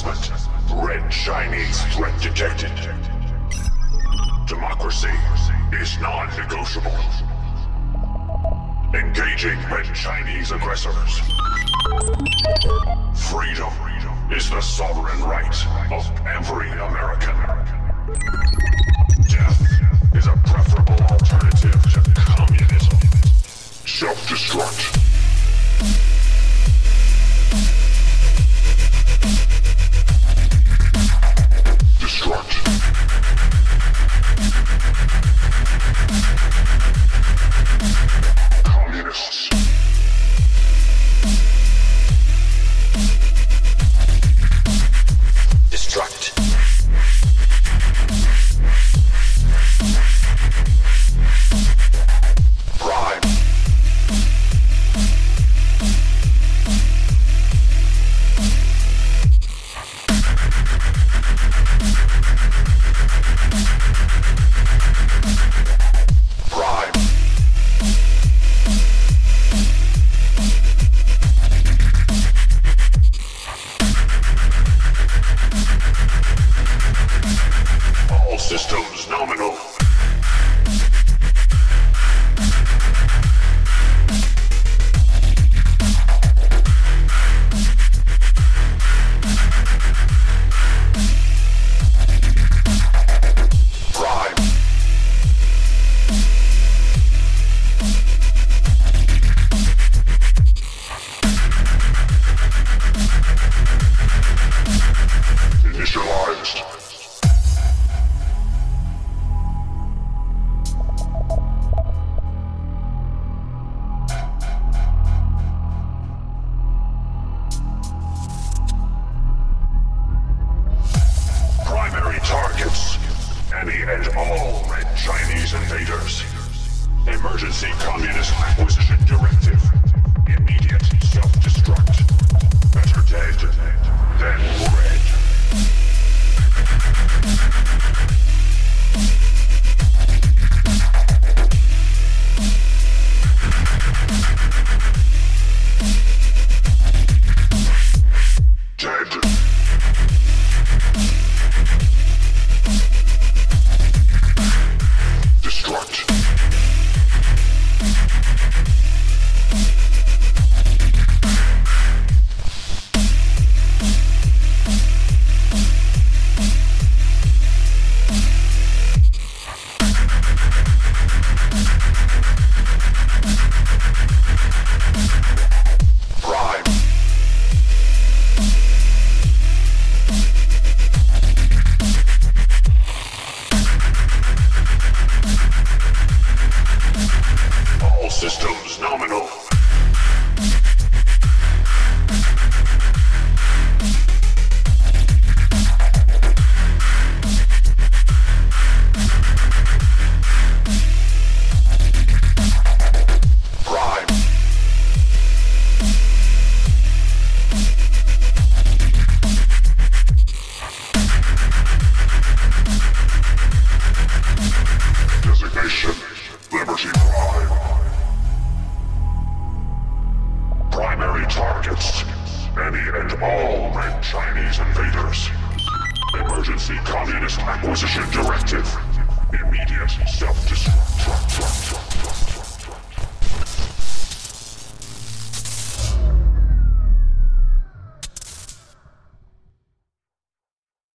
assessment. Red Chinese threat detected. Democracy is non-negotiable. Engaging Red Chinese aggressors. Freedom is the sovereign right of every American. Death is a preferable alternative to communism. Self-destruct. Destruct. Communists. Destruct. Prime. Prime. All systems nominal. Prime. Initialized. Primary targets. Any and all Red Chinese invaders. Emergency Communist Acquisition Directive. Immediate self-destruct. Better dead than red. Dead. Destruct. Prime. All systems nominal. Prime. Designation Liberty Prime. Primary targets. Any and all Red Chinese invaders. Emergency Communist Acquisition Directive. Immediate self-destruct.